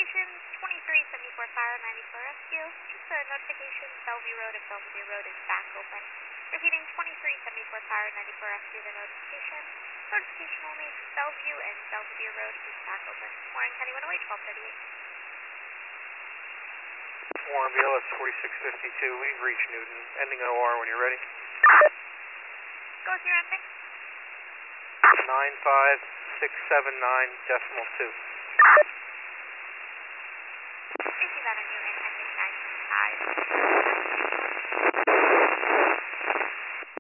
Notification 2374 Fire 94 Rescue. Just a notification, Bellevue Road and Belvedere Road is back open. Repeating 2374 Fire 94 Rescue, the notification. Notification only, Bellevue and Belvedere Road is back open. Warren County 108, 1238. Warren BLS 4652, we've reached Newton. Ending in OR when you're ready. Go with your ending. 95679.2. Issuing that on you and ending 955.